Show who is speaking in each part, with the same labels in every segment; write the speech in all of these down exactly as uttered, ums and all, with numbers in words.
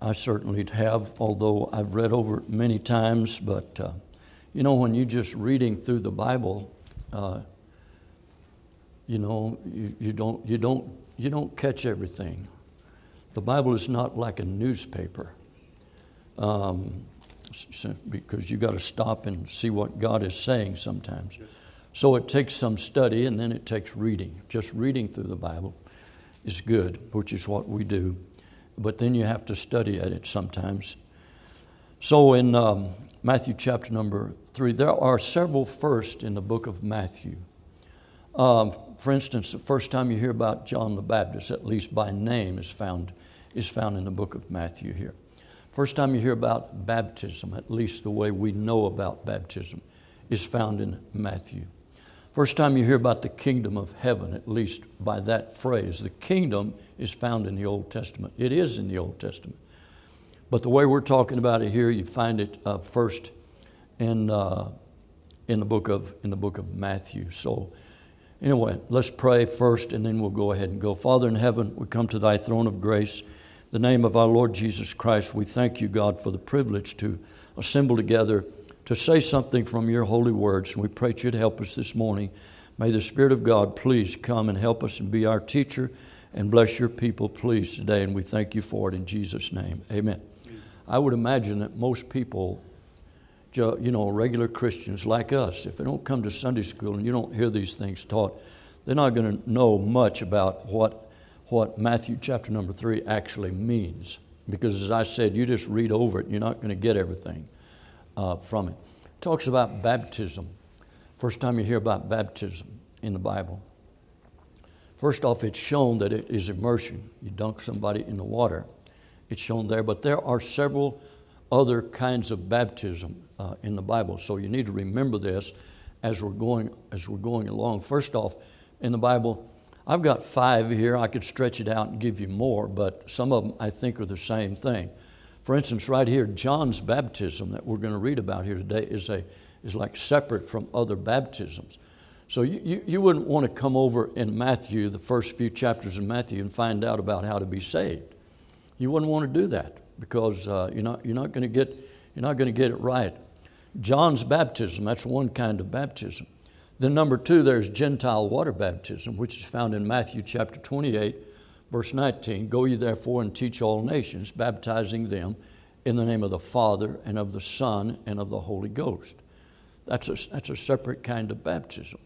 Speaker 1: I certainly have, although I've read over it many times. But, uh, you know, when you're just reading through the Bible, uh, you know, you, you don't you don't you don't catch everything. The Bible is not like a newspaper, um, because you got to stop and see what God is saying sometimes. So it takes some study, and then it takes reading. Just reading through the Bible is good, which is what we do. But then you have to study at it sometimes. So in um, Matthew chapter number three, there are several firsts in the book of Matthew. Um, for instance, the first time you hear about John the Baptist, at least by name, is found is found in the book of Matthew here. First time you hear about baptism, at least the way we know about baptism, is found in Matthew. First time you hear about the kingdom of heaven, at least by that phrase, the kingdom is found in the Old Testament. It is in the Old Testament. But the way we're talking about it here, you find it uh, first in uh, in the book of in the book of Matthew. So anyway, let's pray first, and then we'll go ahead and go. Father in heaven, we come to thy throne of grace. In the name of our Lord Jesus Christ, we thank you, God, for the privilege to assemble together to say something from your holy words. And we pray that you'd help us this morning. May the Spirit of God please come and help us and be our teacher and bless your people, please, today. And we thank you for it in Jesus' name. Amen. Amen. I would imagine that most people, you know, regular Christians like us, if they don't come to Sunday school and you don't hear these things taught, they're not going to know much about what, what Matthew chapter number three actually means. Because as I said, you just read over it and you're not going to get everything Uh, from it. It talks about baptism. First time you hear about baptism in the Bible. First off, it's shown that it is immersion. You dunk somebody in the water. It's shown there, but there are several other kinds of baptism uh, in the Bible. So you need to remember this as we're going as we're going along. First off, in the Bible, I've got five here. I could stretch it out and give you more, but some of them I think are the same thing. For instance, right here, John's baptism that we're going to read about here today is a is like separate from other baptisms. So you, you, you wouldn't want to come over in Matthew, the first few chapters in Matthew, and find out about how to be saved. You wouldn't want to do that because uh, you're not you're not going to get you're not going to get it right. John's baptism, that's one kind of baptism. Then number two, there's Gentile water baptism, which is found in Matthew chapter twenty-eight. Verse nineteen, go ye therefore and teach all nations, baptizing them in the name of the Father and of the Son and of the Holy Ghost. That's a, that's a separate kind of baptism.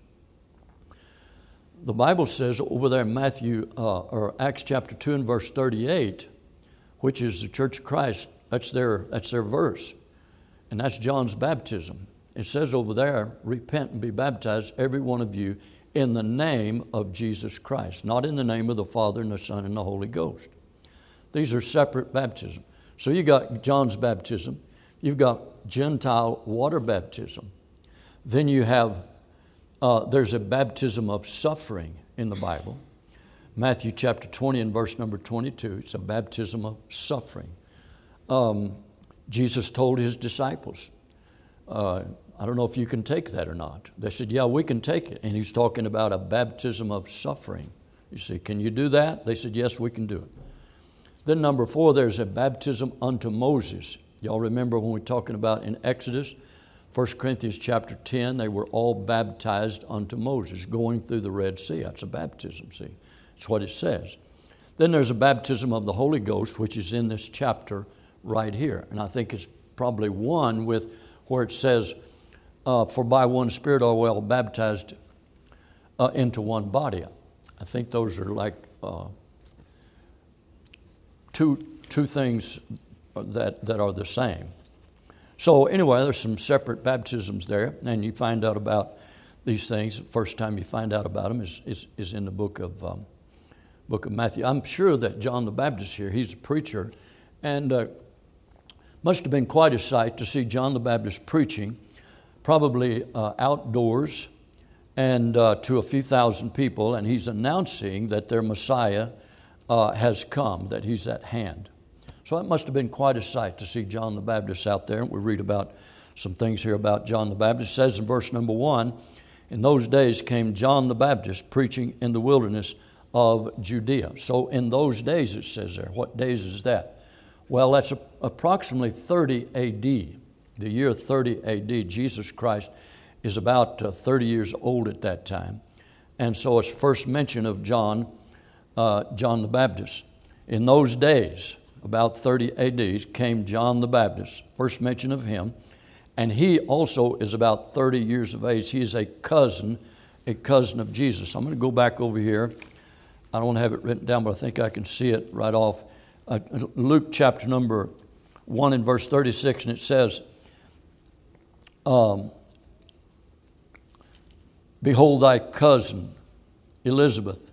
Speaker 1: The Bible says over there in Matthew, uh, or Acts chapter two and verse thirty-eight, which is the Church of Christ, that's their, that's their verse. And that's John's baptism. It says over there, repent and be baptized, every one of you, in the name of Jesus Christ, not in the name of the Father and the Son and the Holy Ghost. These are separate baptisms. So you got John's baptism, you've got Gentile water baptism. Then you have, uh, there's a baptism of suffering in the Bible. Matthew chapter twenty and verse number twenty-two, it's a baptism of suffering. Um, Jesus told his disciples, uh, I don't know if you can take that or not. They said, yeah, we can take it. And he's talking about a baptism of suffering. You see, can you do that? They said, yes, we can do it. Then number four, there's a baptism unto Moses. Y'all remember when we were talking about in Exodus, First Corinthians chapter ten, they were all baptized unto Moses, going through the Red Sea. That's a baptism, see. That's what it says. Then there's a baptism of the Holy Ghost, which is in this chapter right here. And I think it's probably one with where it says, Uh, for by one Spirit are we all baptized uh, into one body. I think those are like uh, two two things that, that are the same. So anyway, there's some separate baptisms there, and you find out about these things. The first time you find out about them is is, is in the book of um, book of Matthew. I'm sure that John the Baptist here, he's a preacher, and uh, must have been quite a sight to see John the Baptist preaching, probably uh, outdoors and uh, to a few thousand people, and he's announcing that their Messiah uh, has come, that he's at hand. So that must have been quite a sight to see John the Baptist out there. We read about some things here about John the Baptist. It says in verse number one, in those days came John the Baptist preaching in the wilderness of Judea. So in those days, it says there. What days is that? Well, that's a, approximately thirty A D. The year thirty A D, Jesus Christ is about uh, thirty years old at that time. And so it's first mention of John, uh, John the Baptist. In those days, about thirty A D, came John the Baptist, first mention of him. And he also is about thirty years of age. He is a cousin, a cousin of Jesus. I'm going to go back over here. I don't have it written down, but I think I can see it right off. Uh, Luke chapter number one and verse thirty-six, and it says, um, behold thy cousin Elizabeth.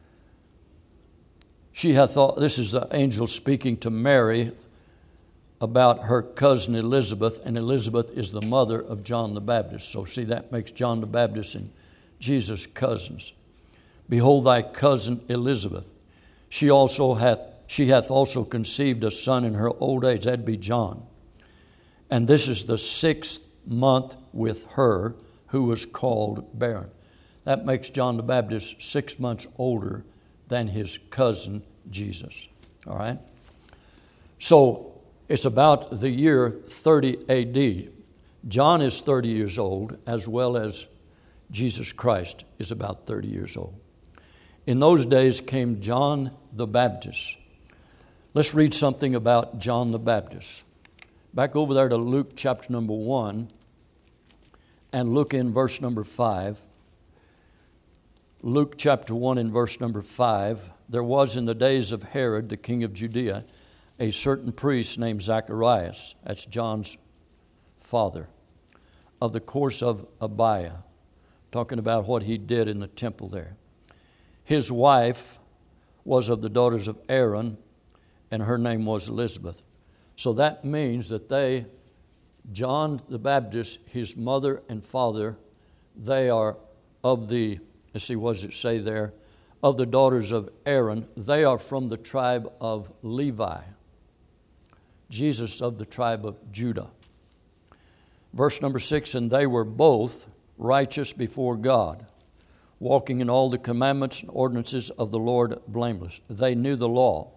Speaker 1: She hath thought, this is the angel speaking to Mary about her cousin Elizabeth, and Elizabeth is the mother of John the Baptist. So see, that makes John the Baptist and Jesus cousins. Behold thy cousin Elizabeth. She also hath she hath also conceived a son in her old age. That'd be John. And this is the sixth month with her, who was called barren. That makes John the Baptist six months older than his cousin Jesus. All right? So it's about the year thirty A D. John is thirty years old, as well as Jesus Christ is about thirty years old. In those days came John the Baptist. Let's read something about John the Baptist. Back over there to Luke chapter number one, and look in verse number five. Luke chapter one and verse number five. There was in the days of Herod, the king of Judea, a certain priest named Zacharias, that's John's father, of the course of Abiah, talking about what he did in the temple there. His wife was of the daughters of Aaron, and her name was Elizabeth. So that means that they, John the Baptist, his mother and father, they are of the, let's see, what does it say there? Of the daughters of Aaron. They are from the tribe of Levi. Jesus of the tribe of Judah. Verse number six, and they were both righteous before God, walking in all the commandments and ordinances of the Lord blameless. They knew the law.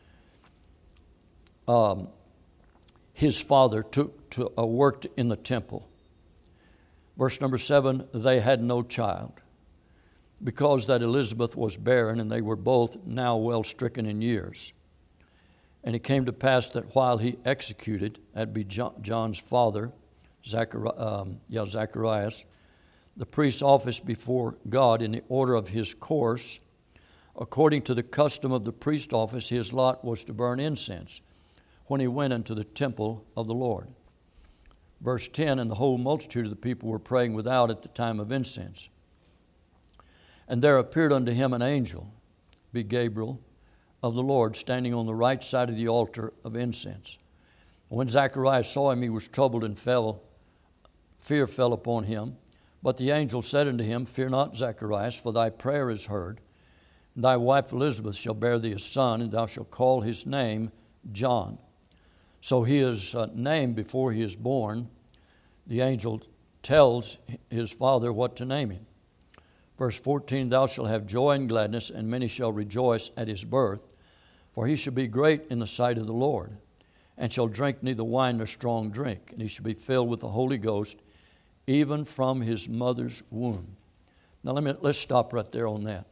Speaker 1: Um, his father took to, uh, worked in the temple. Verse number seven, they had no child, because that Elizabeth was barren, and they were both now well stricken in years. And it came to pass that while he executed, that'd be John, John's father, Zachari, um, yeah, Zacharias, the priest's office before God in the order of his course, according to the custom of the priest's office, his lot was to burn incense when he went into the temple of the Lord. Verse ten, and the whole multitude of the people were praying without at the time of incense. And there appeared unto him an angel, be Gabriel, of the Lord, standing on the right side of the altar of incense. When Zacharias saw him, he was troubled, and fell, fear fell upon him. But the angel said unto him, fear not, Zacharias, for thy prayer is heard. And thy wife Elizabeth shall bear thee a son, and thou shalt call his name John. So he is uh, named before he is born. The angel tells his father what to name him. Verse fourteen, thou shalt have joy and gladness, and many shall rejoice at his birth. For he shall be great in the sight of the Lord, and shall drink neither wine nor strong drink. And he shall be filled with the Holy Ghost, even from his mother's womb. Now let me, let's stop right there on that.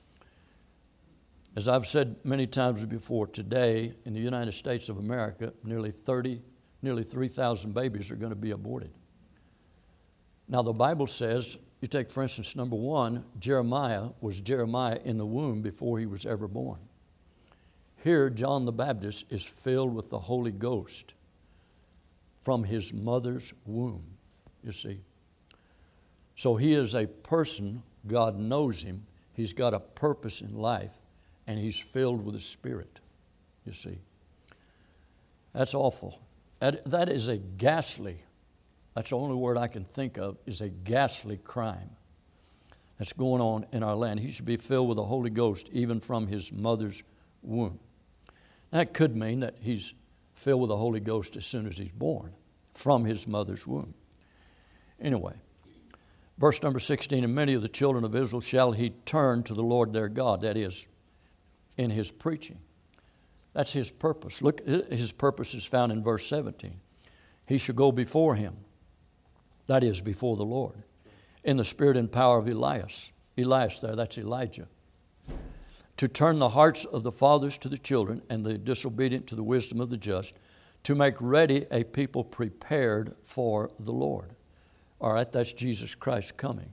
Speaker 1: As I've said many times before, today in the United States of America, nearly thirty, nearly three thousand babies are going to be aborted. Now the Bible says, you take for instance number one, Jeremiah was Jeremiah in the womb before he was ever born. Here John the Baptist is filled with the Holy Ghost from his mother's womb, you see. So he is a person, God knows him, he's got a purpose in life, and he's filled with the Spirit, you see. That's awful. That, that is a ghastly, that's the only word I can think of, is a ghastly crime that's going on in our land. He should be filled with the Holy Ghost even from his mother's womb. That could mean that he's filled with the Holy Ghost as soon as he's born, from his mother's womb. Anyway, verse number sixteen, and many of the children of Israel shall he turn to the Lord their God, that is, in his preaching. That's his purpose. Look, his purpose is found in verse seventeen. He shall go before him, that is, before the Lord, in the spirit and power of Elias. Elias there, that's Elijah. To turn the hearts of the fathers to the children and the disobedient to the wisdom of the just, to make ready a people prepared for the Lord. All right, that's Jesus Christ coming.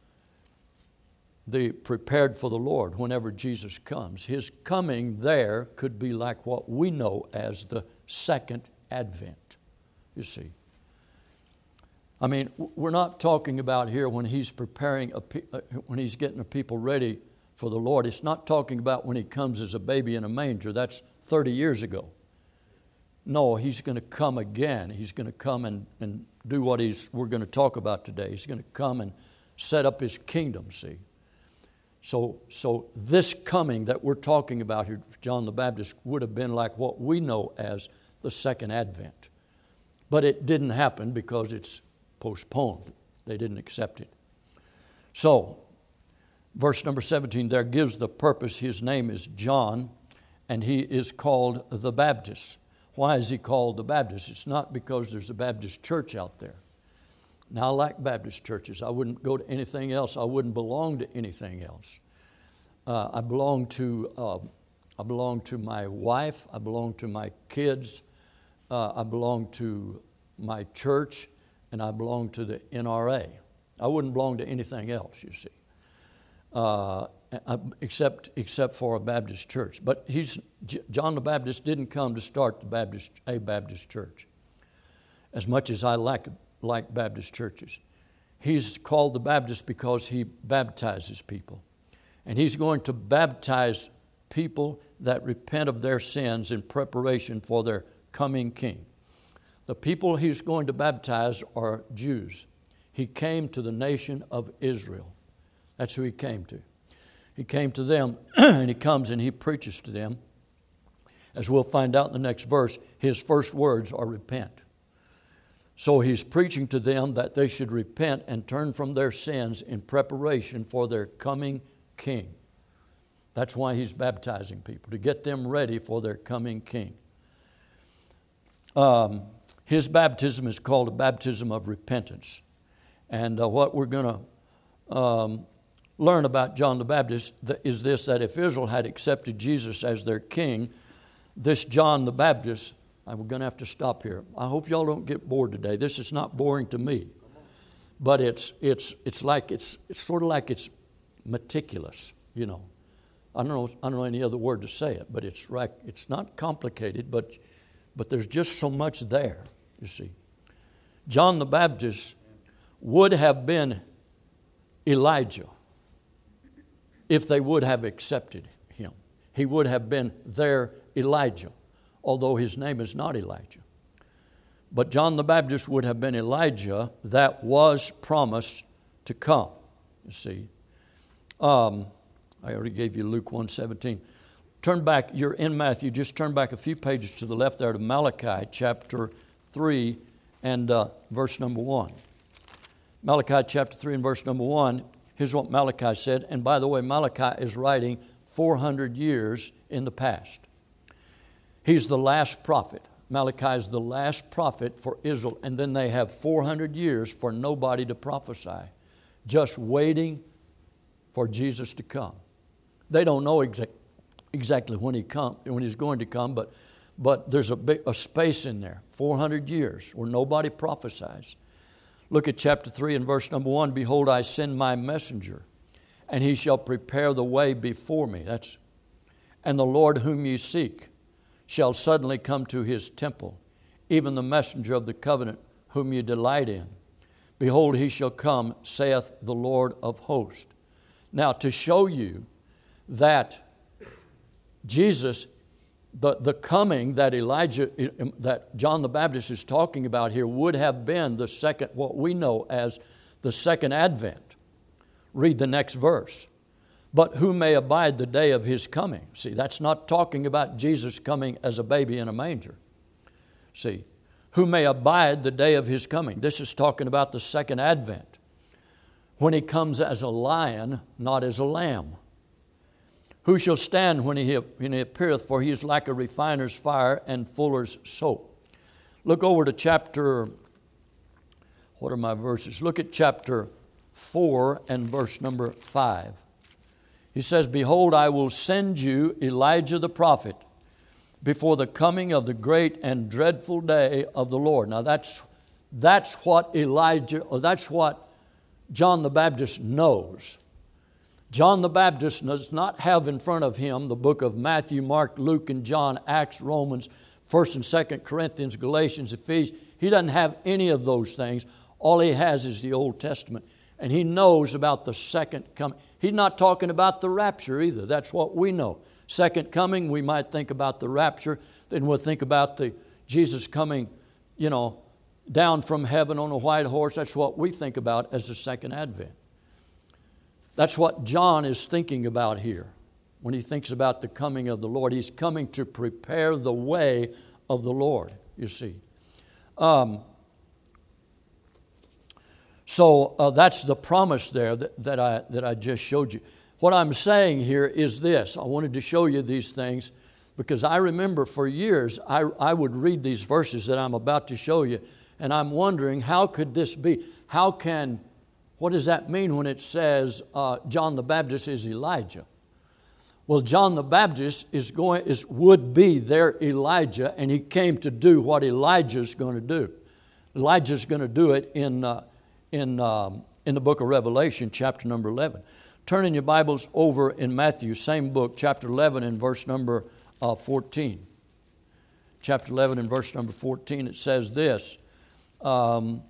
Speaker 1: The prepared for the Lord whenever Jesus comes. His coming there could be like what we know as the second advent, you see. I mean, we're not talking about here when he's preparing, a, when he's getting the people ready for the Lord. It's not talking about when he comes as a baby in a manger. That's thirty years ago. No, he's going to come again. He's going to come and, and do what he's we're going to talk about today. He's going to come and set up his kingdom, see. So, so this coming that we're talking about here, John the Baptist, would have been like what we know as the second advent. But it didn't happen because it's postponed. They didn't accept it. So, verse number seventeen there gives the purpose. His name is John, and he is called the Baptist. Why is he called the Baptist? It's not because there's a Baptist church out there. Now, I like Baptist churches. I wouldn't go to anything else. I wouldn't belong to anything else. Uh, I belong to uh, I belong to my wife. I belong to my kids. Uh, I belong to my church, and I belong to the N R A. I wouldn't belong to anything else, you see, uh, except except for a Baptist church. But he's John the Baptist didn't come to start the Baptist a Baptist church. As much as I like like Baptist churches, he's called the Baptist because he baptizes people, and he's going to baptize people that repent of their sins in preparation for their coming King. The people he's going to baptize are Jews. He came to the nation of Israel. That's who he came to. He came to them, and he comes and he preaches to them. As we'll find out in the next verse, his first words are repent. So he's preaching to them that they should repent and turn from their sins in preparation for their coming King. That's why he's baptizing people, to get them ready for their coming King. Um, his baptism is called a baptism of repentance. And uh, what we're going to um, learn about John the Baptist is this, that if Israel had accepted Jesus as their king, this John the Baptist, I'm going to have to stop here. I hope y'all don't get bored today. This is not boring to me. But it's it's it's like it's it's sort of like it's meticulous, you know. I don't know I don't know any other word to say it, but it's right. It's not complicated, but but there's just so much there, you see. John the Baptist would have been Elijah if they would have accepted him. He would have been their Elijah, although his name is not Elijah. But John the Baptist would have been Elijah that was promised to come, you see. Um, I already gave you Luke one seventeen. Turn back, you're in Matthew, just turn back a few pages to the left there to Malachi chapter three and uh, verse number one. Malachi chapter three and verse number one, here's what Malachi said. And by the way, Malachi is writing four hundred years in the past. He's the last prophet. Malachi is the last prophet for Israel. And then they have four hundred years for nobody to prophesy, just waiting for Jesus to come. They don't know exa- exactly when he come, when he's going to come, but, but there's a, big, a space in there, four hundred years, where nobody prophesies. Look at chapter three and verse number one. Behold, I send my messenger, and he shall prepare the way before me. That's, and the Lord whom ye seek shall suddenly come to his temple, even the messenger of the covenant whom you delight in. Behold, he shall come, saith the Lord of hosts. Now, to show you that Jesus, the, the coming that Elijah, that John the Baptist is talking about here would have been the second, what we know as the second advent. Read the next verse. But who may abide the day of his coming? See, that's not talking about Jesus coming as a baby in a manger. See, who may abide the day of his coming? This is talking about the second advent, when he comes as a lion, not as a lamb. Who shall stand when he, when he appeareth? For he is like a refiner's fire and fuller's soap. Look over to chapter, what are my verses? Look at chapter four and verse number five. He says, Behold, I will send you Elijah the prophet before the coming of the great and dreadful day of the Lord. Now that's, that's what Elijah, or that's what John the Baptist knows. John the Baptist does not have in front of him the book of Matthew, Mark, Luke, and John, Acts, Romans, First and Second Corinthians, Galatians, Ephesians. He doesn't have any of those things. All he has is the Old Testament. And he knows about the second coming. He's not talking about the rapture either. That's what we know. Second coming, we might think about the rapture. Then we'll think about the Jesus coming, you know, down from heaven on a white horse. That's what we think about as the second advent. That's what John is thinking about here when he thinks about the coming of the Lord. He's coming to prepare the way of the Lord, you see. Um, so uh, that's the promise there that, that, I, that I just showed you. What I'm saying here is this. I wanted to show you these things because I remember for years I, I would read these verses that I'm about to show you, and I'm wondering, how could this be? How can... What does that mean when it says uh, John the Baptist is Elijah? Well, John the Baptist is going is would be their Elijah, and he came to do what Elijah's going to do. Elijah's going to do it in uh, in um, in the book of Revelation, chapter number eleven. Turn in your Bibles over in Matthew, same book, chapter eleven, and verse number uh, fourteen. Chapter eleven and verse number fourteen. It says this. Um,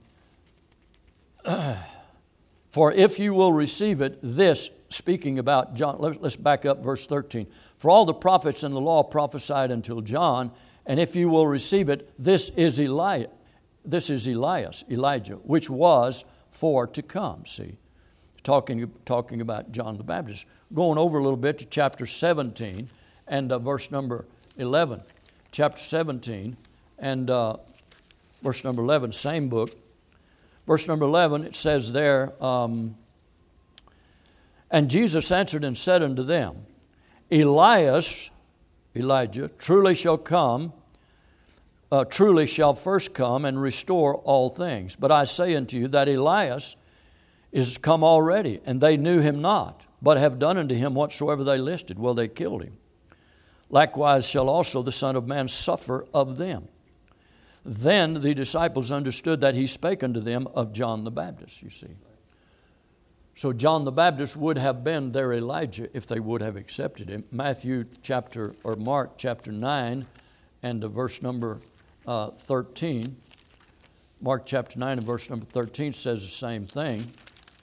Speaker 1: For if you will receive it, this, speaking about John, let's back up verse thirteen. For all the prophets in the law prophesied until John, and if you will receive it, this is Eli, this is Elias, Elijah, which was for to come. See, talking, talking about John the Baptist. Going over a little bit to chapter seventeen and uh, verse number eleven. Chapter seventeen and uh, verse number eleven, same book. Verse number eleven, it says there, um, And Jesus answered and said unto them, Elias, Elijah, truly shall come, uh, truly shall first come and restore all things. But I say unto you that Elias is come already, and they knew him not, but have done unto him whatsoever they listed. Well, they killed him. Likewise shall also the Son of Man suffer of them. Then the disciples understood that he spake unto them of John the Baptist, you see. So John the Baptist would have been their Elijah if they would have accepted him. Matthew chapter, or Mark chapter nine and verse number uh, thirteen. Mark chapter nine and verse number thirteen says the same thing.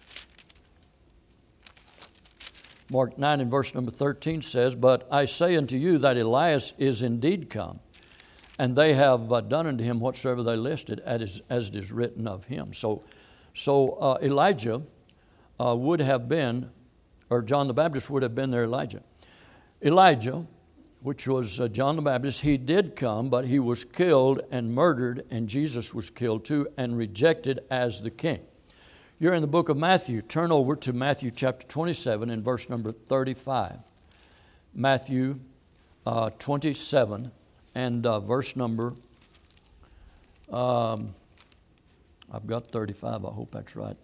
Speaker 1: Mark nine and verse number thirteen says, But I say unto you that Elias is indeed come, and they have uh, done unto him whatsoever they listed, as, as it is written of him. So, so uh, Elijah uh, would have been, or John the Baptist would have been their Elijah. Elijah, which was uh, John the Baptist, he did come, but he was killed and murdered, and Jesus was killed too and rejected as the king. You're in the book of Matthew. Turn over to Matthew chapter twenty-seven and verse number thirty-five. Matthew uh, twenty-seven. And uh, verse number, um, I've got thirty-five, I hope that's right.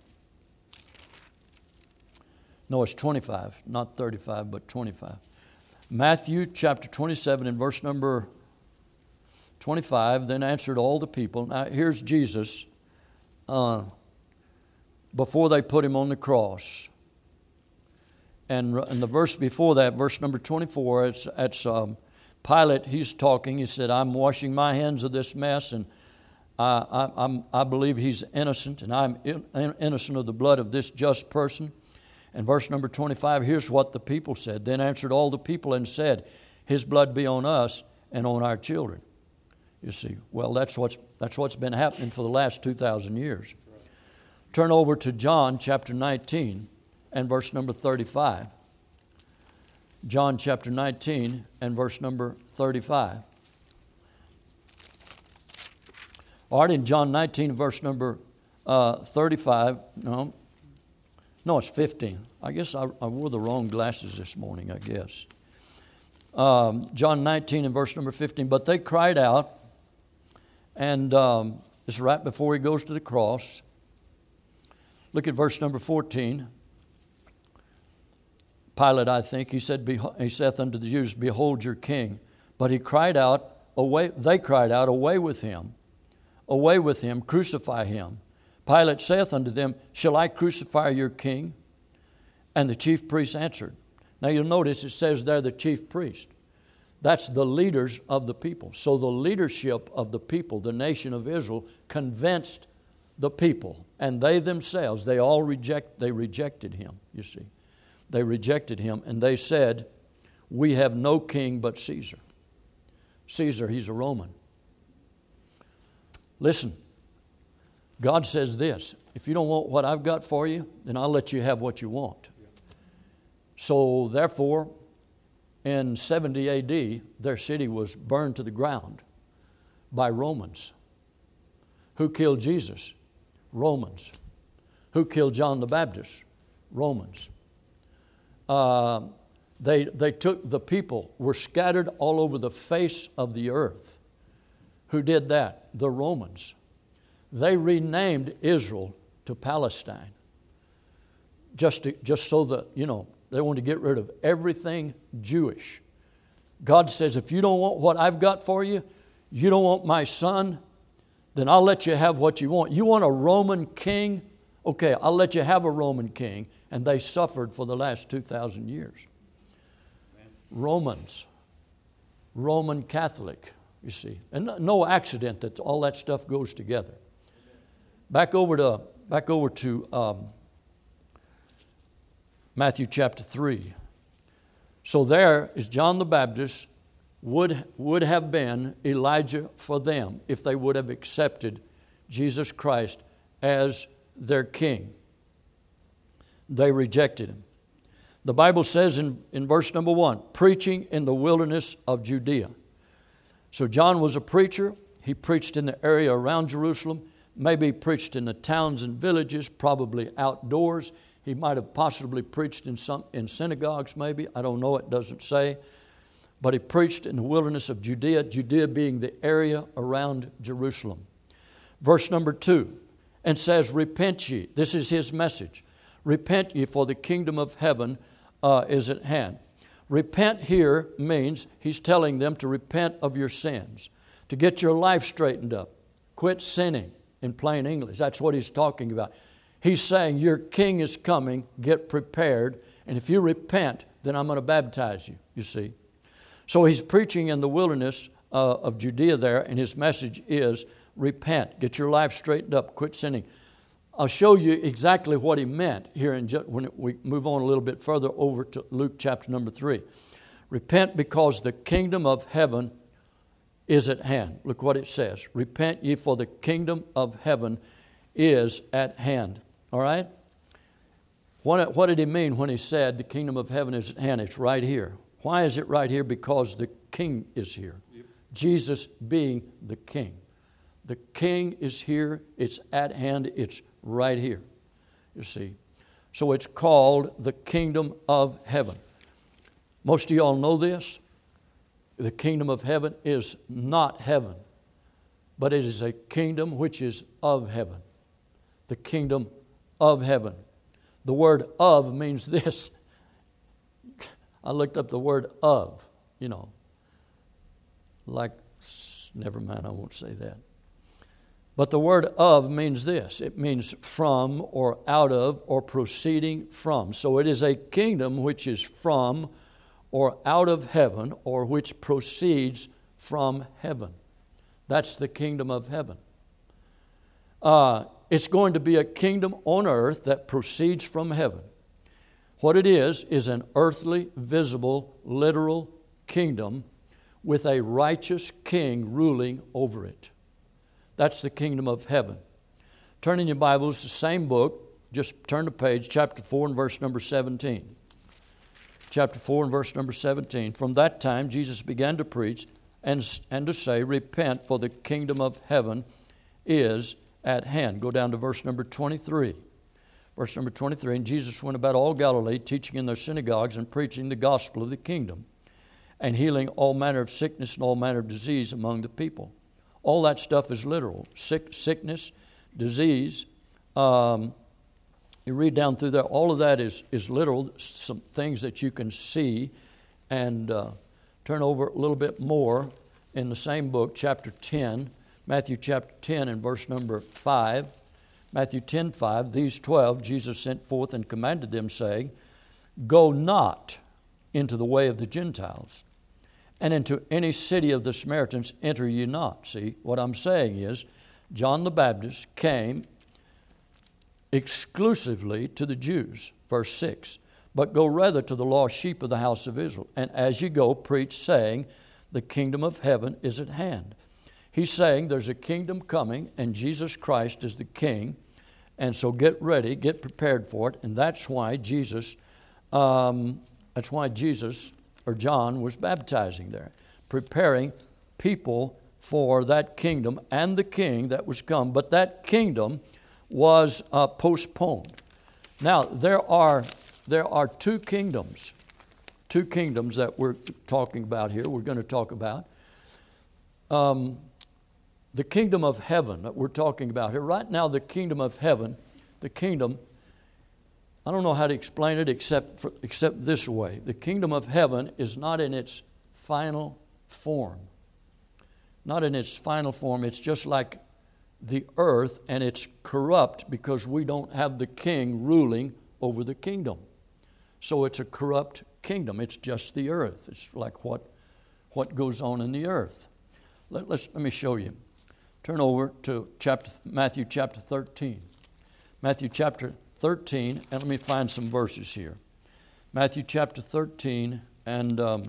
Speaker 1: No, it's twenty-five, not thirty-five, but twenty-five. Matthew chapter twenty-seven and verse number twenty-five, then answered all the people. Now here's Jesus uh, before they put him on the cross. And, and the verse before that, verse number twenty-four, it's, it's um, Pilate, he's talking. He said, I'm washing my hands of this mess, and I, I, I'm, I believe he's innocent, and I'm in, innocent of the blood of this just person. And verse number twenty-five, here's what the people said. Then answered all the people and said, his blood be on us and on our children. You see, well, that's what's, that's what's been happening for the last two thousand years. Turn over to John chapter nineteen and verse number thirty-five. John chapter nineteen and verse number thirty-five. All right, in John nineteen, verse number uh, thirty-five, no, no, it's fifteen. I guess I, I wore the wrong glasses this morning, I guess. Um, John nineteen and verse number fifteen. But they cried out, and um, it's right before he goes to the cross. Look at verse number fourteen. Pilate, I think, he said, he saith unto the Jews, behold your king. But he cried out, away, they cried out, away with him, away with him, crucify him. Pilate saith unto them, shall I crucify your king? And the chief priests answered. Now you'll notice it says there the chief priest. That's the leaders of the people. So the leadership of the people, the nation of Israel, convinced the people. And they themselves, they all reject, they rejected him, you see. They rejected him, and they said, we have no king but Caesar. Caesar, he's a Roman. Listen, God says this, if you don't want what I've got for you, then I'll let you have what you want. So therefore, in seventy A D, their city was burned to the ground by Romans. Who killed Jesus? Romans. Who killed John the Baptist? Romans. Uh, they, they took the people, were scattered all over the face of the earth. Who did that? The Romans. They renamed Israel to Palestine. Just, to, just so that, you know, they wanted to get rid of everything Jewish. God says, if you don't want what I've got for you, you don't want my son, then I'll let you have what you want. You want a Roman king? Okay, I'll let you have a Roman king. And they suffered for the last two thousand years. Amen. Romans, Roman Catholic, you see. And no accident that all that stuff goes together. Amen. Back over to, back over to um, Matthew chapter three. So there is John the Baptist would, would have been Elijah for them if they would have accepted Jesus Christ as their king. They rejected him. The Bible says in, in verse number one, preaching in the wilderness of Judea. So John was a preacher. He preached in the area around Jerusalem. Maybe he preached in the towns and villages, probably outdoors. He might have possibly preached in some in synagogues maybe. I don't know, it doesn't say. But he preached in the wilderness of Judea, Judea being the area around Jerusalem. Verse number two, and says, repent ye. This is his message. Repent ye, for the kingdom of heaven uh, is at hand. Repent here means he's telling them to repent of your sins, to get your life straightened up. Quit sinning, in plain English. That's what he's talking about. He's saying your king is coming, get prepared, and if you repent, then I'm going to baptize you, you see. So he's preaching in the wilderness uh, of Judea there, and his message is repent, get your life straightened up, quit sinning. I'll show you exactly what he meant here in ju- when we move on a little bit further over to Luke chapter number three. Repent because the kingdom of heaven is at hand. Look what it says. Repent ye, for the kingdom of heaven is at hand. All right? What, what did he mean when he said the kingdom of heaven is at hand? It's right here. Why is it right here? Because the king is here. Yep. Jesus being the king. The king is here. It's at hand. It's right here, you see. So it's called the kingdom of heaven. Most of y'all know this. The kingdom of heaven is not heaven, but it is a kingdom which is of heaven. The kingdom of heaven. The word of means this. I looked up the word of, you know, like, never mind, I won't say that. But the word of means this. It means from or out of or proceeding from. So it is a kingdom which is from or out of heaven or which proceeds from heaven. That's the kingdom of heaven. Uh, it's going to be a kingdom on earth that proceeds from heaven. What it is is an earthly, visible, literal kingdom with a righteous king ruling over it. That's the kingdom of heaven. Turn in your Bibles, the same book, just turn the page, chapter four and verse number seventeen. Chapter four and verse number seventeen. From that time Jesus began to preach and, and to say, repent, for the kingdom of heaven is at hand. Go down to verse number twenty-three. Verse number twenty-three, and Jesus went about all Galilee, teaching in their synagogues and preaching the gospel of the kingdom, and healing all manner of sickness and all manner of disease among the people. All that stuff is literal. Sick, sickness, disease. Um, you read down through there, all of that is, is literal, some things that you can see. And uh, turn over a little bit more in the same book, chapter ten, Matthew chapter ten and verse number five. Matthew ten, five, these twelve Jesus sent forth and commanded them, saying, go not into the way of the Gentiles, and into any city of the Samaritans enter ye not. See, what I'm saying is, John the Baptist came exclusively to the Jews, verse six. But go rather to the lost sheep of the house of Israel. And as you go, preach, saying, the kingdom of heaven is at hand. He's saying there's a kingdom coming, and Jesus Christ is the king. And so get ready, get prepared for it. And that's why Jesus, um, that's why Jesus, or John, was baptizing there, preparing people for that kingdom and the king that was come. But that kingdom was uh, postponed. Now, there are... There are two kingdoms, two kingdoms that we're talking about here, we're going to talk about. Um, the kingdom of heaven that we're talking about here. Right now, the kingdom of heaven, the kingdom, I don't know how to explain it except, for, except this way. The kingdom of heaven is not in its final form. Not in its final form. It's just like the earth, and it's corrupt because we don't have the king ruling over the kingdom. So it's a corrupt kingdom. It's just the earth. It's like what, what goes on in the earth. Let, let's, let me show you. Turn over to chapter, Matthew chapter thirteen. Matthew chapter thirteen, and let me find some verses here. Matthew chapter thirteen, and um,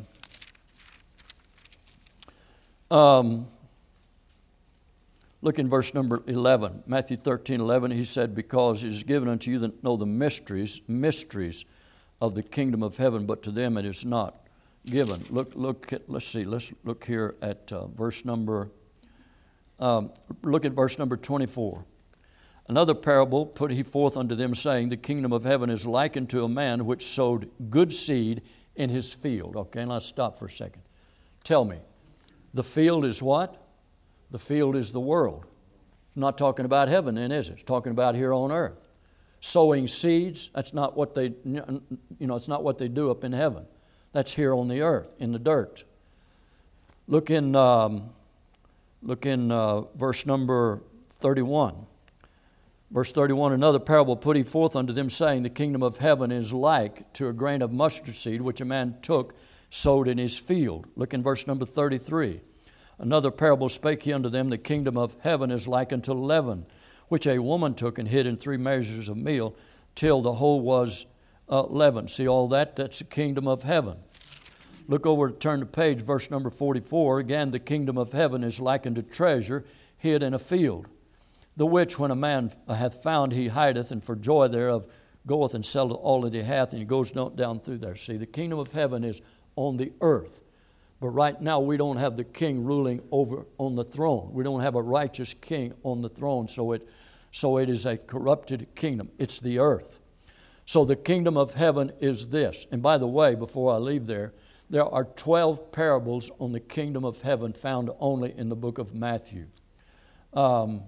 Speaker 1: um, look in verse number eleven. Matthew thirteen, eleven, he said, because it is given unto you that know the mysteries, mysteries of the kingdom of heaven, but to them it is not given. Look, look at, let's see, let's look here at uh, verse number, um, look at verse number twenty-four. Another parable put he forth unto them, saying, the kingdom of heaven is likened to a man which sowed good seed in his field. Okay, and let's stop for a second. Tell me, the field is what? The field is the world. It's not talking about heaven then, is it? It's talking about here on earth. Sowing seeds, that's not what they, you know, it's not what they do up in heaven. That's here on the earth, in the dirt. Look in, um, look in uh, verse number thirty-one. Verse thirty-one, another parable put he forth unto them, saying, the kingdom of heaven is like to a grain of mustard seed, which a man took, sowed in his field. Look in verse number thirty-three. Another parable spake he unto them, the kingdom of heaven is like unto leaven, which a woman took and hid in three measures of meal, till the whole was uh, leavened. See all that? That's the kingdom of heaven. Look over, turn the page, verse number forty-four. Again, the kingdom of heaven is like unto treasure hid in a field, the which when a man hath found, he hideth, and for joy thereof goeth and selleth all that he hath, and he goes down through there. See, the kingdom of heaven is on the earth. But right now we don't have the king ruling over on the throne. We don't have a righteous king on the throne, so it, so it is a corrupted kingdom. It's the earth. So the kingdom of heaven is this. And by the way, before I leave there, there are twelve parables on the kingdom of heaven found only in the book of Matthew. Um,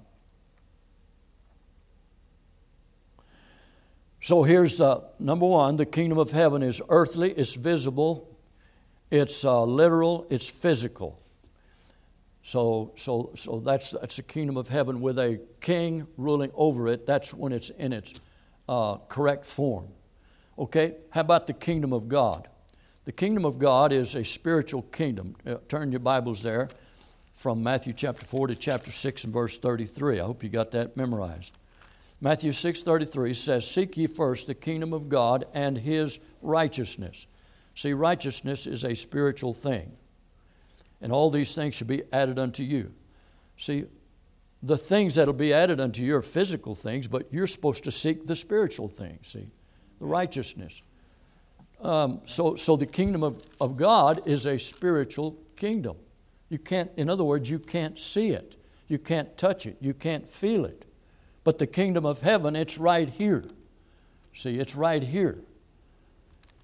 Speaker 1: so here's uh, number one, the kingdom of heaven is earthly, it's visible, it's uh, literal, it's physical. So, so, so that's that's the kingdom of heaven with a king ruling over it. That's when it's in its uh, correct form. Okay, how about the kingdom of God? The kingdom of God is a spiritual kingdom. Uh, turn your Bibles there from Matthew chapter four to chapter six and verse thirty-three. I hope you got that memorized. Matthew six thirty-three says, seek ye first the kingdom of God and his righteousness. See, righteousness is a spiritual thing. And all these things should be added unto you. See, the things that will be added unto you are physical things, but you're supposed to seek the spiritual things, see, the righteousness. Um, so, so the kingdom of, of God is a spiritual kingdom. You can't, in other words, you can't see it. You can't touch it. You can't feel it. But the kingdom of heaven, it's right here. See, it's right here.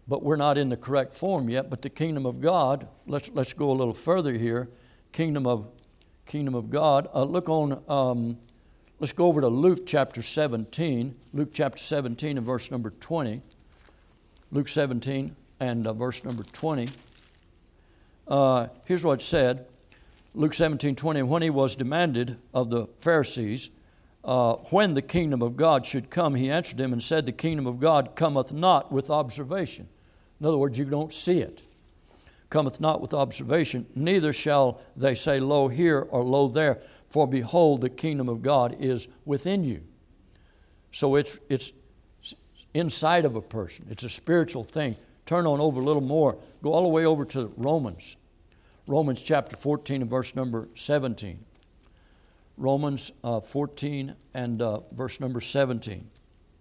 Speaker 1: but we're not in the correct form yet. But the kingdom of God, let's let's go a little further here. Kingdom of kingdom of God. Uh, look on. Um, let's go over to Luke chapter seventeen. Luke chapter seventeen and verse number twenty. Luke seventeen and uh, verse number twenty. Uh, here's what it said. Luke seventeen twenty. When he was demanded of the Pharisees uh, when the kingdom of God should come, he answered them and said, the kingdom of God cometh not with observation. In other words, you don't see it. Cometh not with observation, neither shall they say, lo here or lo there, for behold, the kingdom of God is within you. So it's it's inside of a person. It's a spiritual thing. Turn on over a little more. Go all the way over to Romans. Romans chapter fourteen and verse number seventeen. Romans uh, fourteen and uh, verse number seventeen.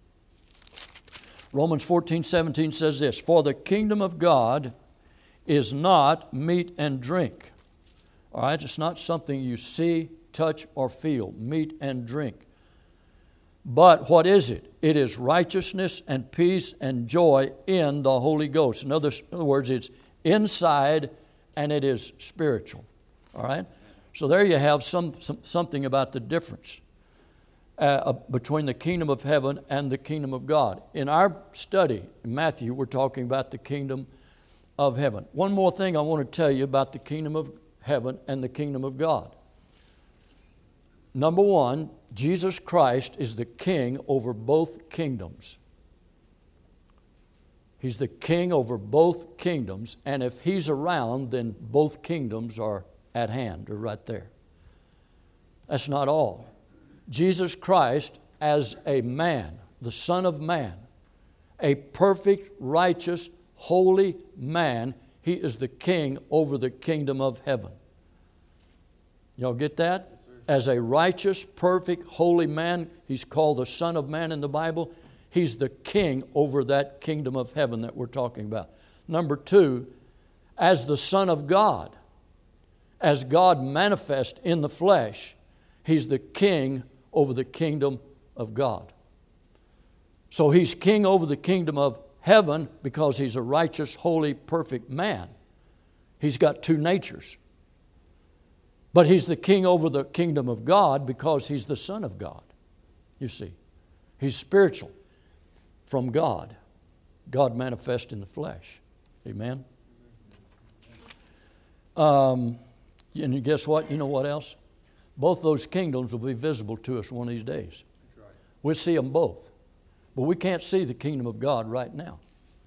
Speaker 1: Romans fourteen, seventeen says this, for the kingdom of God is not meat and drink. All right, it's not something you see, touch, or feel, meat and drink. But what is it? It is righteousness and peace and joy in the Holy Ghost. In other, in other words, it's inside and it is spiritual. All right? So there you have some, some something about the difference uh, between the kingdom of heaven and the kingdom of God. In our study, in Matthew, we're talking about the kingdom of heaven. One more thing I want to tell you about the kingdom of heaven and the kingdom of God. Number one, Jesus Christ is the king over both kingdoms. He's the king over both kingdoms, and if he's around, then both kingdoms are at hand, or right there. That's not all. Jesus Christ as a man, the Son of Man, a perfect, righteous, holy man, he is the king over the kingdom of heaven. Y'all get that? As a righteous, perfect, holy man, he's called the Son of Man in the Bible. He's the king over that kingdom of heaven that we're talking about. Number two, as the Son of God, as God manifest in the flesh, he's the king over the kingdom of God. So he's king over the kingdom of heaven because he's a righteous, holy, perfect man. He's got two natures. But he's the king over the kingdom of God because he's the Son of God. You see, he's spiritual from God. God manifest in the flesh. Amen? Um, and guess what? You know what else? Both those kingdoms will be visible to us one of these days. Right. We'll see them both. But we can't see the kingdom of God right now.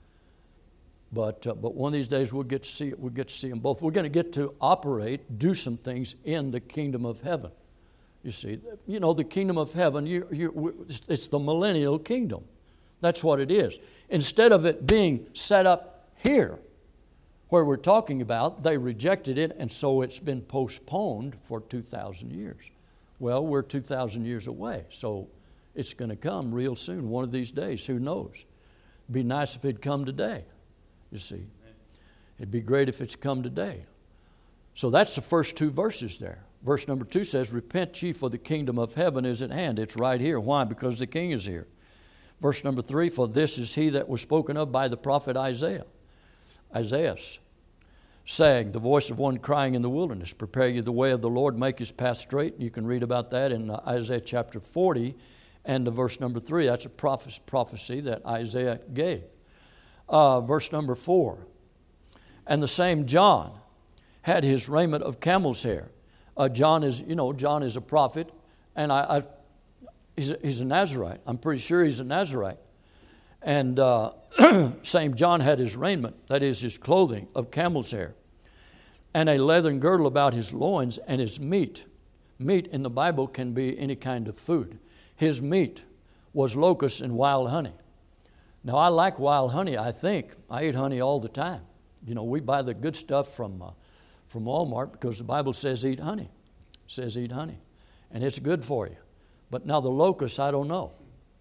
Speaker 1: But uh, but one of these days we'll get to see it. We'll get to see them both. We're going to get to operate, do some things in the kingdom of heaven. You see, you know, the kingdom of heaven, you, you, it's the millennial kingdom. That's what it is. Instead of it being set up here, where we're talking about, they rejected it, and so it's been postponed for two thousand years. Well, we're two thousand years away, so it's going to come real soon, one of these days. Who knows? It'd be nice if it'd come today, you see. It'd be great if it's come today. So that's the first two verses there. Verse number two says, repent ye, for the kingdom of heaven is at hand. It's right here. Why? Because the king is here. Verse number three, for this is he that was spoken of by the prophet Isaiah. Isaiah, saying, the voice of one crying in the wilderness, prepare ye the way of the Lord, make his path straight. You can read about that in Isaiah chapter forty and verse number three. That's a prophecy that Isaiah gave. Uh, verse number four, and the same John had his raiment of camel's hair. Uh, John is, you know, John is a prophet, and I, I he's, a, he's a Nazarite. I'm pretty sure he's a Nazarite. And uh, same John had his raiment, that is his clothing, of camel's hair, and a leathern girdle about his loins, and his meat. Meat in the Bible can be any kind of food. His meat was locusts and wild honey. Now, I like wild honey, I think. I eat honey all the time. You know, we buy the good stuff from uh, from Walmart because the Bible says eat honey. It says eat honey. And it's good for you. But now the locusts, I don't know.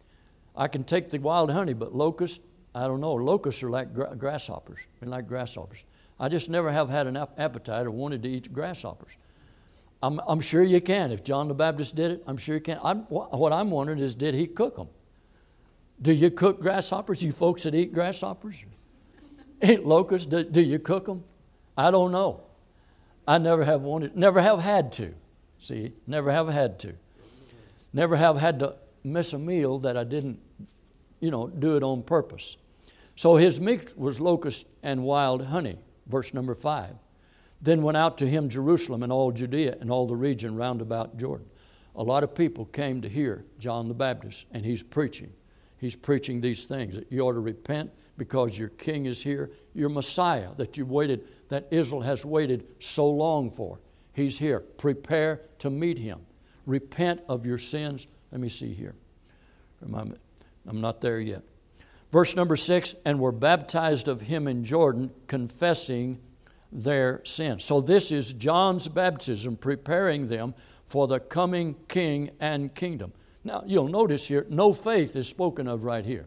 Speaker 1: I can take the wild honey, but locusts, I don't know. Locusts are like gra- grasshoppers. They're like grasshoppers. I just never have had an ap- appetite or wanted to eat grasshoppers. I'm, I'm sure you can. If John the Baptist did it, I'm sure you can. I'm, what I'm wondering is, did he cook them? Do you cook grasshoppers, you folks that eat grasshoppers? Eat locusts? Do, do you cook them? I don't know. I never have wanted, never have had to. See, never have had to. Never have had to miss a meal that I didn't, you know, do it on purpose. So his meat was locust and wild honey, verse number five. Then went out to him Jerusalem and all Judea and all the region round about Jordan. A lot of people came to hear John the Baptist, and he's preaching. He's preaching these things, that you ought to repent because your king is here, your Messiah that you waited, that Israel has waited so long for. He's here. Prepare to meet him. Repent of your sins. Let me see here. Remind me, I'm not there yet. Verse number six, and were baptized of him in Jordan, confessing their sins. So this is John's baptism, preparing them for the coming king and kingdom. Now, you'll notice here, no faith is spoken of right here.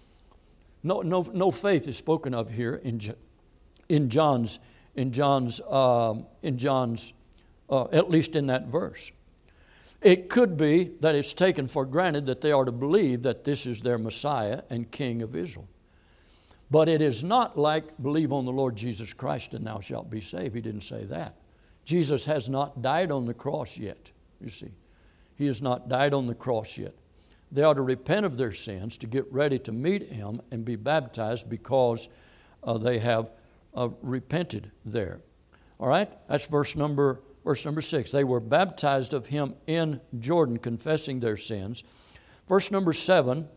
Speaker 1: No, no, no faith is spoken of here in, in John's, in John's, um, in John's, uh, at least in that verse. It could be that it's taken for granted that they are to believe that this is their Messiah and King of Israel. But it is not like believe on the Lord Jesus Christ and thou shalt be saved. He didn't say that. Jesus has not died on the cross yet, you see. He has not died on the cross yet. They ought to repent of their sins, to get ready to meet him and be baptized because uh, they have uh, repented there. All right? That's verse number verse number six. They were baptized of him in Jordan, confessing their sins. Verse number seven,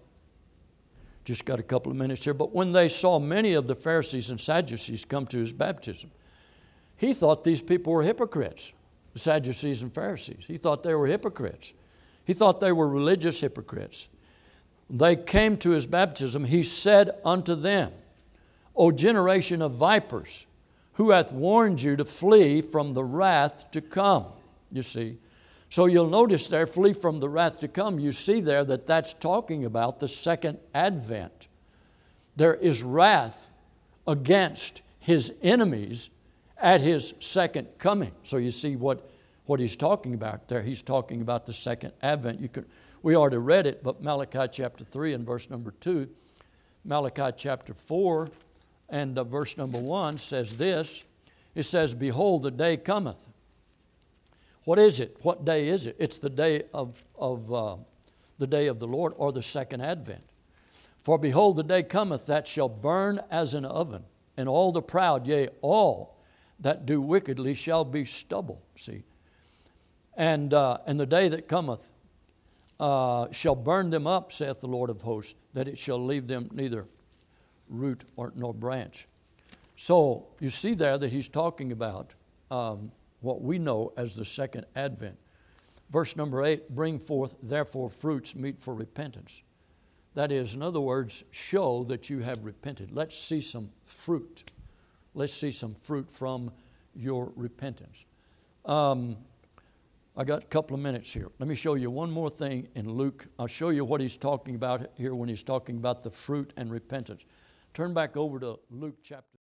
Speaker 1: just got a couple of minutes here. But when they saw many of the Pharisees and Sadducees come to his baptism, he thought these people were hypocrites, the Sadducees and Pharisees. He thought they were hypocrites. He thought they were religious hypocrites. They came to his baptism. He said unto them, O generation of vipers, who hath warned you to flee from the wrath to come? You see. So you'll notice there, flee from the wrath to come. You see there that that's talking about the second advent. There is wrath against his enemies at his second coming. So you see what, what he's talking about there. He's talking about the second advent. You can, we already read it, but Malachi chapter three and verse number two, Malachi chapter four and uh, verse number one says this. It says, behold, the day cometh. What is it? What day is it? It's the day of, of uh, the day of the Lord, or the second advent. For behold, the day cometh that shall burn as an oven, and all the proud, yea, all that do wickedly shall be stubble. See, and uh, and the day that cometh uh, shall burn them up, saith the Lord of hosts, that it shall leave them neither root or nor branch. So you see there that he's talking about um, what we know as the second advent. Verse number eight, bring forth therefore fruits meet for repentance. That is, in other words, show that you have repented. Let's see some fruit. Let's see some fruit from your repentance. Um, I got a couple of minutes here. Let me show you one more thing in Luke. I'll show you what he's talking about here when he's talking about the fruit and repentance. Turn back over to Luke chapter